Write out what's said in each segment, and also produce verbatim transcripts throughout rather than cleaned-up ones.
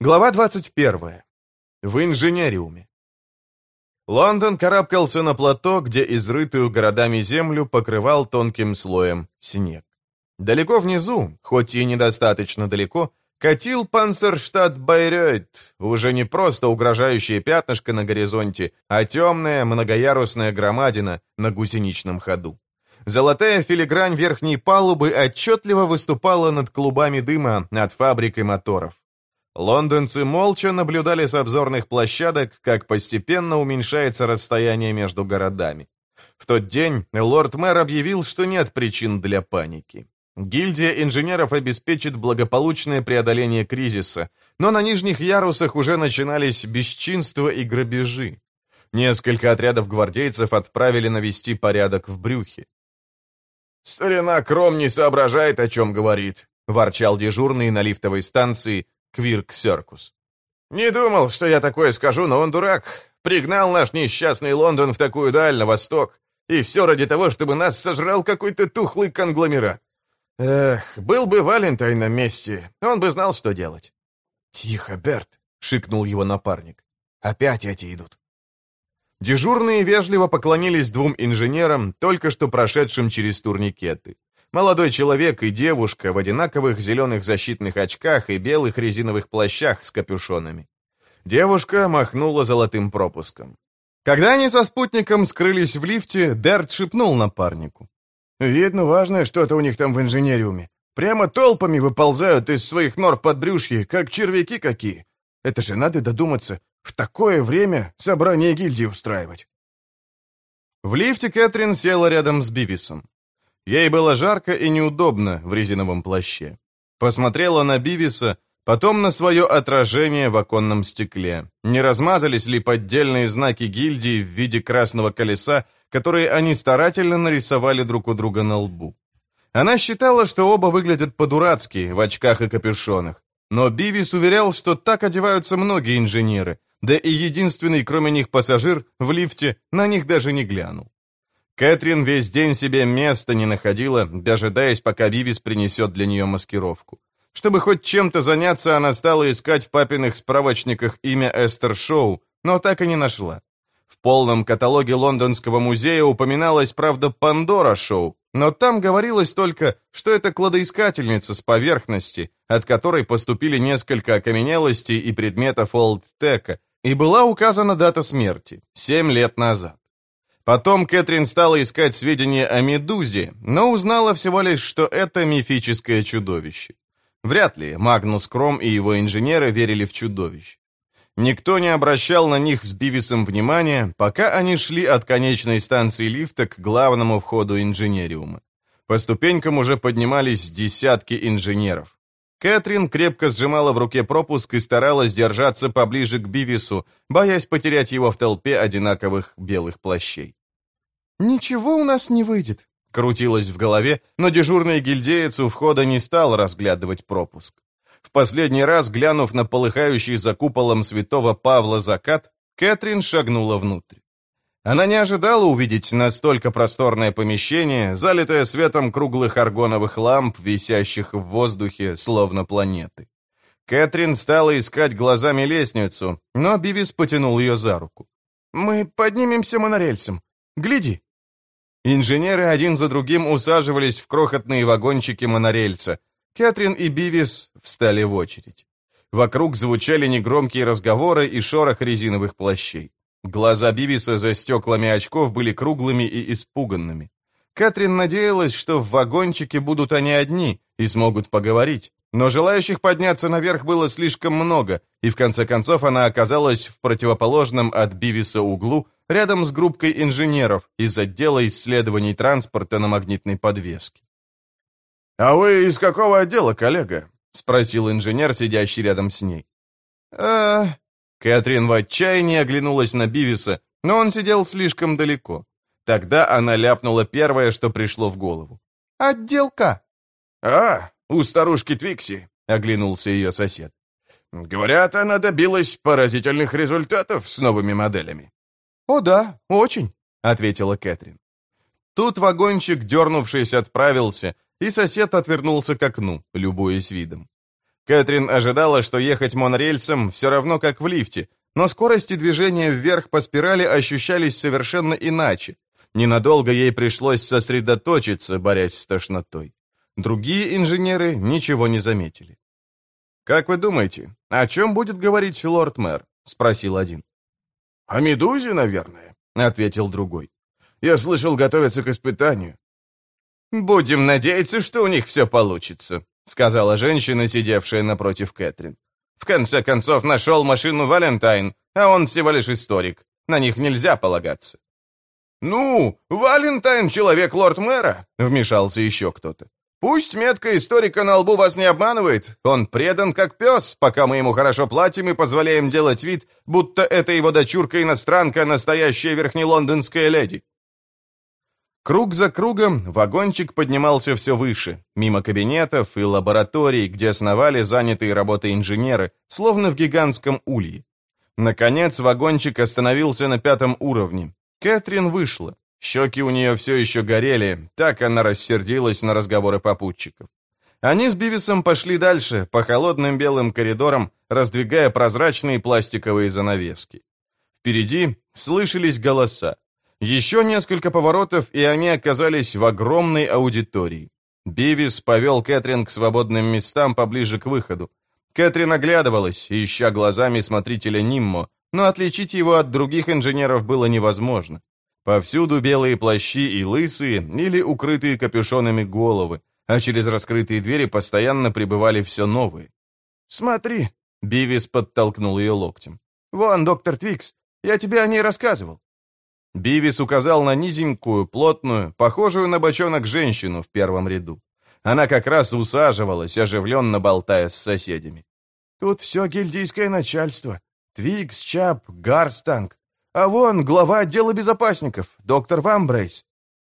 Глава двадцать первая. В инженериуме. Лондон карабкался на плато, где изрытую городами землю покрывал тонким слоем снег. Далеко внизу, хоть и недостаточно далеко, катил панцерштат Байрёйт, уже не просто угрожающее пятнышко на горизонте, а темная многоярусная громадина на гусеничном ходу. Золотая филигрань верхней палубы отчетливо выступала над клубами дыма от фабрик и моторов. Лондонцы молча наблюдали с обзорных площадок, как постепенно уменьшается расстояние между городами. В тот день лорд-мэр объявил, что нет причин для паники. Гильдия инженеров обеспечит благополучное преодоление кризиса, но на нижних ярусах уже начинались бесчинства и грабежи. Несколько отрядов гвардейцев отправили навести порядок в брюхе. «Старина Кром не соображает, о чем говорит», — ворчал дежурный на лифтовой станции Квирк-Серкус. «Не думал, что я такое скажу, но он дурак. Пригнал наш несчастный Лондон в такую даль на восток. И все ради того, чтобы нас сожрал какой-то тухлый конгломерат. Эх, был бы Валентайн на месте, он бы знал, что делать». «Тихо, Берт», — шикнул его напарник. «Опять эти идут». Дежурные вежливо поклонились двум инженерам, только что прошедшим через турникеты. Молодой человек и девушка в одинаковых зеленых защитных очках и белых резиновых плащах с капюшонами. Девушка махнула золотым пропуском. Когда они со спутником скрылись в лифте, Берт шепнул напарнику. «Видно, важное что-то у них там в инженериуме. Прямо толпами выползают из своих нор в подбрюшье, как червяки какие. Это же надо додуматься, в такое время собрание гильдии устраивать». В лифте Кэтрин села рядом с Бивисом. Ей было жарко и неудобно в резиновом плаще. Посмотрела на Бивиса, потом на свое отражение в оконном стекле. Не размазались ли поддельные знаки гильдии в виде красного колеса, которые они старательно нарисовали друг у друга на лбу. Она считала, что оба выглядят по-дурацки в очках и капюшонах. Но Бивис уверял, что так одеваются многие инженеры, да и единственный, кроме них, пассажир в лифте на них даже не глянул. Кэтрин весь день себе места не находила, дожидаясь, пока Бивис принесет для нее маскировку. Чтобы хоть чем-то заняться, она стала искать в папиных справочниках имя Эстер Шоу, но так и не нашла. В полном каталоге Лондонского музея упоминалась, правда, Пандора Шоу, но там говорилось только, что это кладоискательница с поверхности, от которой поступили несколько окаменелостей и предметов олд-тека, и была указана дата смерти — семь лет назад. Потом Кэтрин стала искать сведения о Медузе, но узнала всего лишь, что это мифическое чудовище. Вряд ли Магнус Кром и его инженеры верили в чудовищ. Никто не обращал на них с Бивисом внимания, пока они шли от конечной станции лифта к главному входу инженериума. По ступенькам уже поднимались десятки инженеров. Кэтрин крепко сжимала в руке пропуск и старалась держаться поближе к Бивису, боясь потерять его в толпе одинаковых белых плащей. «Ничего у нас не выйдет», — крутилось в голове, но дежурный гильдеец у входа не стал разглядывать пропуск. В последний раз, глянув на полыхающий за куполом святого Павла закат, Кэтрин шагнула внутрь. Она не ожидала увидеть настолько просторное помещение, залитое светом круглых аргоновых ламп, висящих в воздухе, словно планеты. Кэтрин стала искать глазами лестницу, но Бивис потянул ее за руку. «Мы поднимемся монорельсом. Гляди!» Инженеры один за другим усаживались в крохотные вагончики монорельса. Кэтрин и Бивис встали в очередь. Вокруг звучали негромкие разговоры и шорох резиновых плащей. Глаза Бивиса за стеклами очков были круглыми и испуганными. Кэтрин надеялась, что в вагончике будут они одни и смогут поговорить, но желающих подняться наверх было слишком много, и в конце концов она оказалась в противоположном от Бивиса углу, рядом с группкой инженеров из отдела исследований транспорта на магнитной подвеске. «А вы из какого отдела, коллега?» — спросил инженер, сидящий рядом с ней. «А...» Кэтрин в отчаянии оглянулась на Бивиса, но он сидел слишком далеко. Тогда она ляпнула первое, что пришло в голову. «Отдел К». «А, у старушки Твикси», — оглянулся ее сосед. «Говорят, она добилась поразительных результатов с новыми моделями». «О да, очень», — ответила Кэтрин. Тут вагончик, дернувшись, отправился, и сосед отвернулся к окну, любуясь видом. Кэтрин ожидала, что ехать монорельсом все равно как в лифте, но скорости движения вверх по спирали ощущались совершенно иначе. Ненадолго ей пришлось сосредоточиться, борясь с тошнотой. Другие инженеры ничего не заметили. «Как вы думаете, о чем будет говорить лорд-мэр?» — спросил один. «О медузе, наверное», — ответил другой. «Я слышал, готовятся к испытанию». «Будем надеяться, что у них все получится», — сказала женщина, сидевшая напротив Кэтрин. «В конце концов, нашел машину Валентайн, а он всего лишь историк. На них нельзя полагаться». «Ну, Валентайн — человек лорд-мэра», — вмешался еще кто-то. «Пусть метка историка на лбу вас не обманывает. Он предан как пес, пока мы ему хорошо платим и позволяем делать вид, будто это его дочурка-иностранка, настоящая верхнелондонская леди». Круг за кругом вагончик поднимался все выше, мимо кабинетов и лабораторий, где сновали занятые работой инженеры, словно в гигантском улье. Наконец вагончик остановился на пятом уровне. Кэтрин вышла. Щеки у нее все еще горели, так она рассердилась на разговоры попутчиков. Они с Бивисом пошли дальше, по холодным белым коридорам, раздвигая прозрачные пластиковые занавески. Впереди слышались голоса. Еще несколько поворотов, и они оказались в огромной аудитории. Бивис повел Кэтрин к свободным местам поближе к выходу. Кэтрин оглядывалась, ища глазами смотрителя Ниммо, но отличить его от других инженеров было невозможно. Повсюду белые плащи и лысые или укрытые капюшонами головы, а через раскрытые двери постоянно прибывали все новые. «Смотри!» — Бивис подтолкнул ее локтем. «Вон, доктор Твикс, я тебе о ней рассказывал». Бивис указал на низенькую, плотную, похожую на бочонок женщину в первом ряду. Она как раз усаживалась, оживленно болтая с соседями. «Тут все гильдийское начальство. Твикс, Чап, Гарстанг. А вон глава отдела безопасников, доктор Вамбрейс».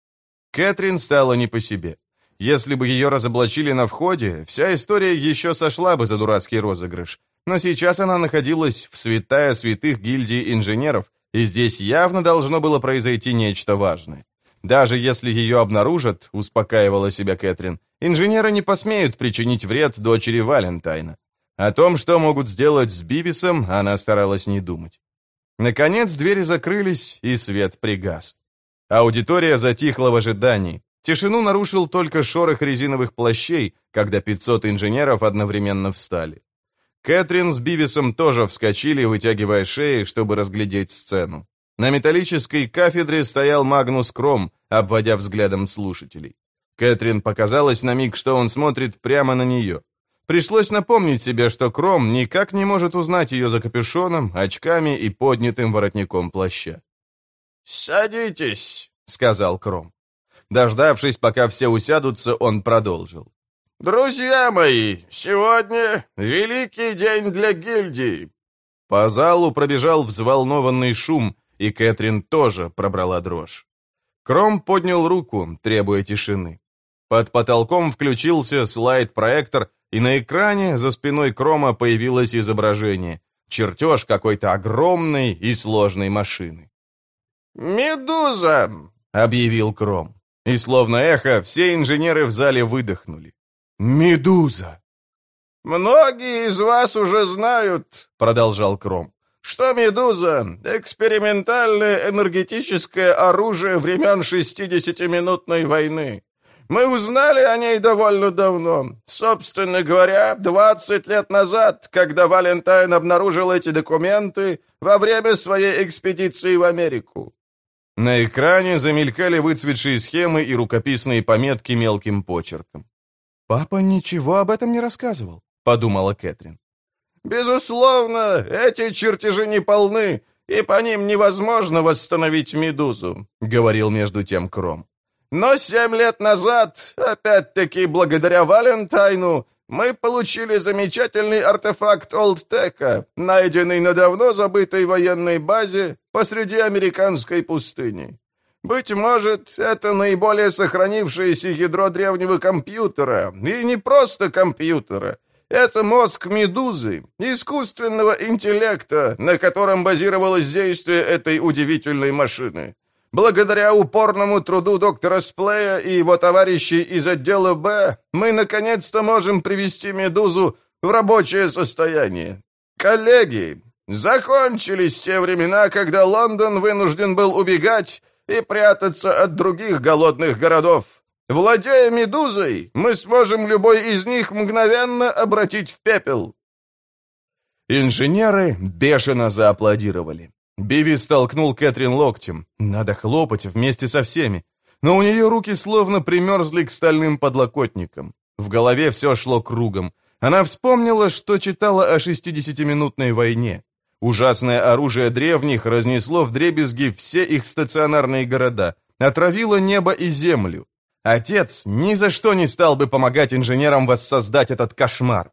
Кэтрин стала не по себе. Если бы ее разоблачили на входе, вся история еще сошла бы за дурацкий розыгрыш. Но сейчас она находилась в святая святых гильдии инженеров, и здесь явно должно было произойти нечто важное. Даже если ее обнаружат, успокаивала себя Кэтрин, инженеры не посмеют причинить вред дочери Валентайна. О том, что могут сделать с Бивисом, она старалась не думать. Наконец двери закрылись, и свет пригас. Аудитория затихла в ожидании. Тишину нарушил только шорох резиновых плащей, когда пятьсот инженеров одновременно встали. Кэтрин с Бивисом тоже вскочили, вытягивая шеи, чтобы разглядеть сцену. На металлической кафедре стоял Магнус Кром, обводя взглядом слушателей. Кэтрин показалось на миг, что он смотрит прямо на нее. Пришлось напомнить себе, что Кром никак не может узнать ее за капюшоном, очками и поднятым воротником плаща. «Садитесь», — сказал Кром. Дождавшись, пока все усядутся, он продолжил. «Друзья мои, сегодня великий день для гильдии». По залу пробежал взволнованный шум, и Кэтрин тоже пробрала дрожь. Кром поднял руку, требуя тишины. Под потолком включился слайд-проектор, и на экране за спиной Крома появилось изображение. Чертеж какой-то огромной и сложной машины. «Медуза!» — объявил Кром. И словно эхо, все инженеры в зале выдохнули. «Медуза!» «Многие из вас уже знают, — продолжал Кром, — что медуза — экспериментальное энергетическое оружие времен шестидесятиминутной войны. Мы узнали о ней довольно давно. Собственно говоря, двадцать лет назад, когда Валентайн обнаружил эти документы во время своей экспедиции в Америку». На экране замелькали выцветшие схемы и рукописные пометки мелким почерком. «Папа ничего об этом не рассказывал», — подумала Кэтрин. «Безусловно, эти чертежи не полны, и по ним невозможно восстановить медузу», — говорил между тем Кром. «Но семь лет назад, опять-таки благодаря Валентайну, мы получили замечательный артефакт Олдтека, найденный на давно забытой военной базе посреди американской пустыни. Быть может, это наиболее сохранившееся ядро древнего компьютера, и не просто компьютера. Это мозг медузы, искусственного интеллекта, на котором базировалось действие этой удивительной машины. Благодаря упорному труду доктора Сплея и его товарищей из отдела Б, мы наконец-то можем привести медузу в рабочее состояние. Коллеги, закончились те времена, когда Лондон вынужден был убегать и прятаться от других голодных городов. Владея Медузой, мы сможем любой из них мгновенно обратить в пепел». Инженеры бешено зааплодировали. Бивис толкнул Кэтрин локтем. Надо хлопать вместе со всеми. Но у нее руки словно примерзли к стальным подлокотникам. В голове все шло кругом. Она вспомнила, что читала о шестидесятиминутной войне. Ужасное оружие древних разнесло вдребезги все их стационарные города, отравило небо и землю. Отец ни за что не стал бы помогать инженерам воссоздать этот кошмар.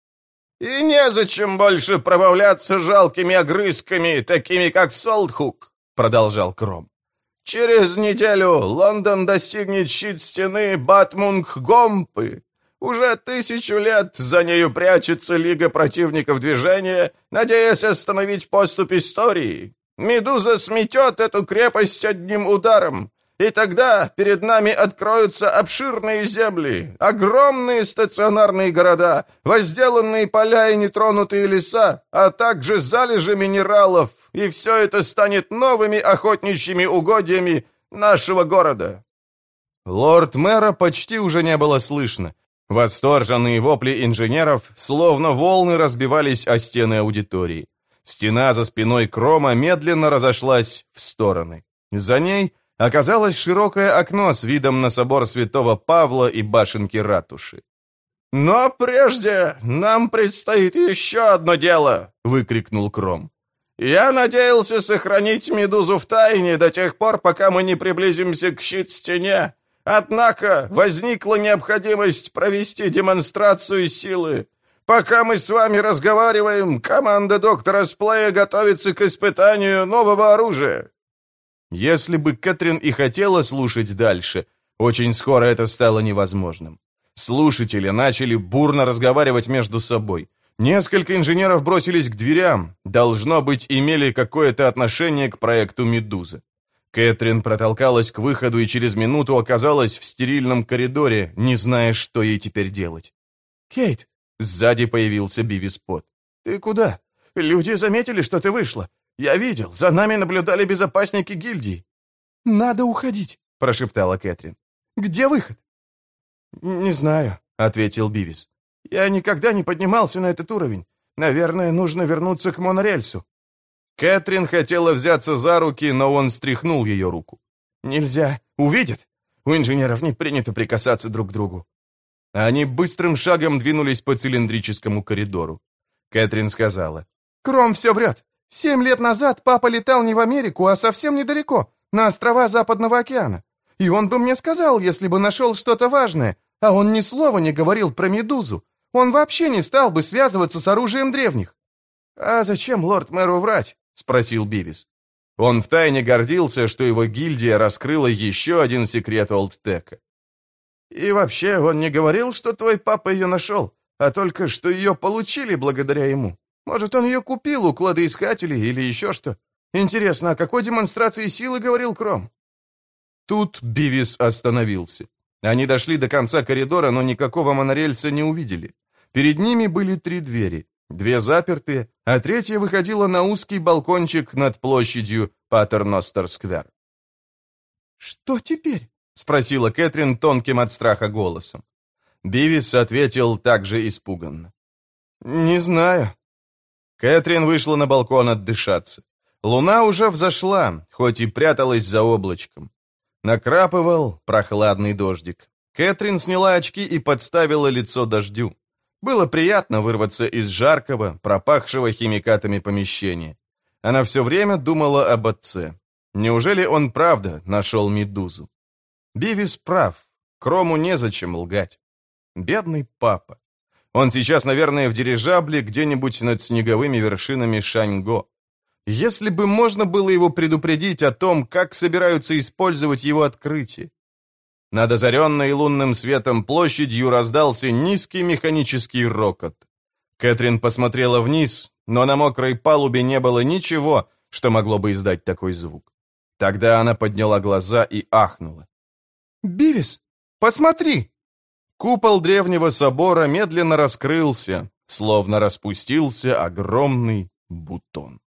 «И незачем больше пробавляться жалкими огрызками, такими как Солтхук», — продолжал Кром. «Через неделю Лондон достигнет щит стены Батмунг-Гомпы. Уже тысячу лет за нею прячется Лига противников движения, надеясь остановить поступь истории. Медуза сметет эту крепость одним ударом. И тогда перед нами откроются обширные земли, огромные стационарные города, возделанные поля и нетронутые леса, а также залежи минералов, и все это станет новыми охотничьими угодьями нашего города». Лорд-мэра почти уже не было слышно. Восторженные вопли инженеров, словно волны, разбивались о стены аудитории. Стена за спиной Крома медленно разошлась в стороны. За ней оказалось широкое окно с видом на собор святого Павла и башенки ратуши. «Но прежде нам предстоит еще одно дело!» — выкрикнул Кром. «Я надеялся сохранить Медузу в тайне до тех пор, пока мы не приблизимся к щит-стене. Однако возникла необходимость провести демонстрацию силы. Пока мы с вами разговариваем, команда доктора Сплея готовится к испытанию нового оружия». Если бы Кэтрин и хотела слушать дальше, очень скоро это стало невозможным. Слушатели начали бурно разговаривать между собой. Несколько инженеров бросились к дверям, должно быть, имели какое-то отношение к проекту «Медуза». Кэтрин протолкалась к выходу и через минуту оказалась в стерильном коридоре, не зная, что ей теперь делать. «Кейт!» — сзади появился Бивис Потт. «Ты куда? Люди заметили, что ты вышла. Я видел, за нами наблюдали безопасники гильдии». «Надо уходить», — прошептала Кэтрин. «Где выход?» «Не знаю», — ответил Бивис. «Я никогда не поднимался на этот уровень. Наверное, нужно вернуться к монорельсу». Кэтрин хотела взяться за руки, но он стряхнул ее руку. «Нельзя. Увидят. У инженеров не принято прикасаться друг к другу». Они быстрым шагом двинулись по цилиндрическому коридору. Кэтрин сказала. «Кром все врет. Семь лет назад папа летал не в Америку, а совсем недалеко, на острова Западного океана. И он бы мне сказал, если бы нашел что-то важное, а он ни слова не говорил про Медузу. Он вообще не стал бы связываться с оружием древних». «А зачем лорд-мэру врать?» — спросил Бивис. Он втайне гордился, что его гильдия раскрыла еще один секрет Олдтека. «И вообще, он не говорил, что твой папа ее нашел, а только, что ее получили благодаря ему. Может, он ее купил у кладоискателей или еще что? Интересно, о какой демонстрации силы говорил Кром?» Тут Бивис остановился. Они дошли до конца коридора, но никакого монорельса не увидели. Перед ними были три двери. Две запертые, а третья выходила на узкий балкончик над площадью Патерностер-сквер. «Что теперь?» — спросила Кэтрин тонким от страха голосом. Бивис ответил также испуганно. «Не знаю». Кэтрин вышла на балкон отдышаться. Луна уже взошла, хоть и пряталась за облачком. Накрапывал прохладный дождик. Кэтрин сняла очки и подставила лицо дождю. Было приятно вырваться из жаркого, пропахшего химикатами помещения. Она все время думала об отце. Неужели он правда нашел Медузу? Бивис прав. Крому незачем лгать. Бедный папа. Он сейчас, наверное, в дирижабле где-нибудь над снеговыми вершинами Шаньго. Если бы можно было его предупредить о том, как собираются использовать его открытие. Над озаренной лунным светом площадью раздался низкий механический рокот. Кэтрин посмотрела вниз, но на мокрой палубе не было ничего, что могло бы издать такой звук. Тогда она подняла глаза и ахнула. «Бивис, посмотри!» Купол древнего собора медленно раскрылся, словно распустился огромный бутон.